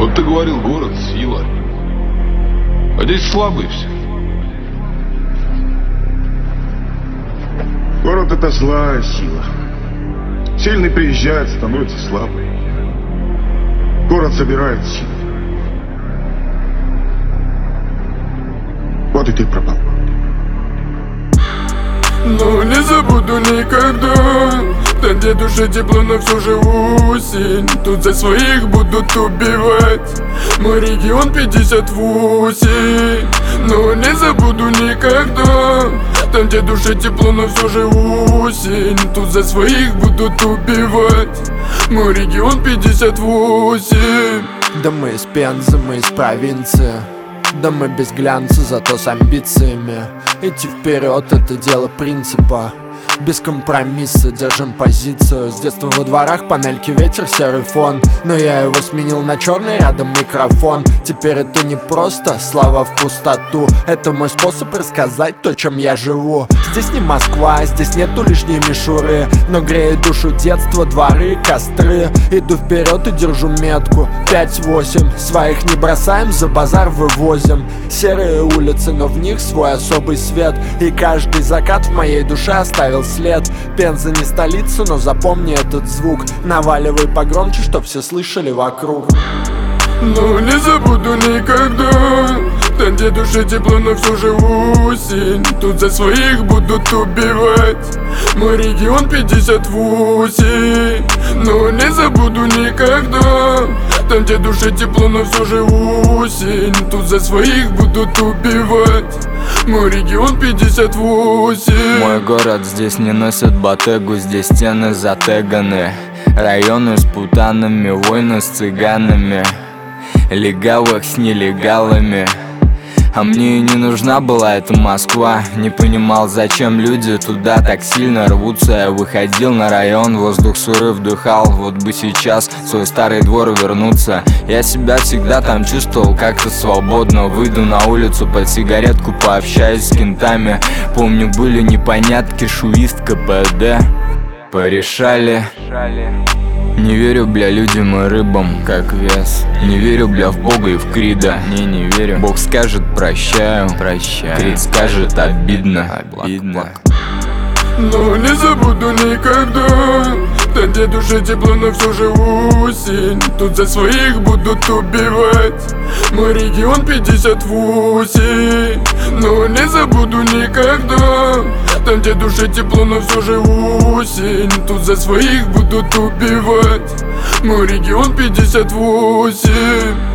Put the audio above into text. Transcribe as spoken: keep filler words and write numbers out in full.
Вот ты говорил, город — сила. А здесь слабые все. Город — это злая сила. Сильный приезжает, становится слабый. Город забирает силу. Вот и ты пропал. Но не забуду никогда, там, где душе тепло, но все же осень. Тут за своих будут убивать. Мой регион пятьдесят восемь. Но не забуду никогда, там, где душе тепло, но все же осень. Тут за своих будут убивать. Мой регион пятьдесят восемь. Да мы из Пензы, мы из провинции. Да мы без глянца, зато с амбициями. Идти вперед — это дело принципа. Без компромисса держим позицию. С детства во дворах панельки, ветер, серый фон. Но я его сменил на черный, рядом микрофон. Теперь это не просто слова в пустоту. Это мой способ рассказать то, чем я живу. Здесь не Москва, здесь нету лишней мишуры, но греет душу детства, дворы, костры. Иду вперед и держу метку пять-восемь. Своих не бросаем, за базар вывозим. Серые улицы, но в них свой особый свет. И каждый закат в моей душе оставил след. Пенза не столица, но запомни этот звук. Наваливай погромче, чтоб все слышали вокруг. Но не забуду никогда, там, где душе тепло, но все же осень. Тут за своих будут убивать. Мой регион пятьдесят восемь. Но не забуду никогда, там, где душе тепло, но все же осень. Тут за своих будут убивать. Мой регион пятьдесят восемь. Мой город, здесь не носят ботегу, здесь стены затеганы. Районы с путанами, войны с цыганами, легавых с нелегалами. А мне и не нужна была эта Москва. Не понимал, зачем люди туда так сильно рвутся. Я выходил на район, воздух сырой вдыхал. Вот бы сейчас в свой старый двор вернуться. Я себя всегда там чувствовал как-то свободно. Выйду на улицу под сигаретку, пообщаюсь с кентами. Помню, были непонятки, шуист, КПД порешали. Не верю, бля, людям и рыбам, как вес. Не верю, бля, в Бога и в Крида. Не, не верю. Бог скажет прощаю, прощаю. Крид скажет обидно, обидно. Но не забуду никогда, там, где душе тепло, но все же осень. Тут за своих будут убивать. Мой регион пятьдесят восемь. Но не забуду никогда, там, где душе тепло, но все же осень. Тут за своих будут убивать. Мой регион пятьдесят восемь.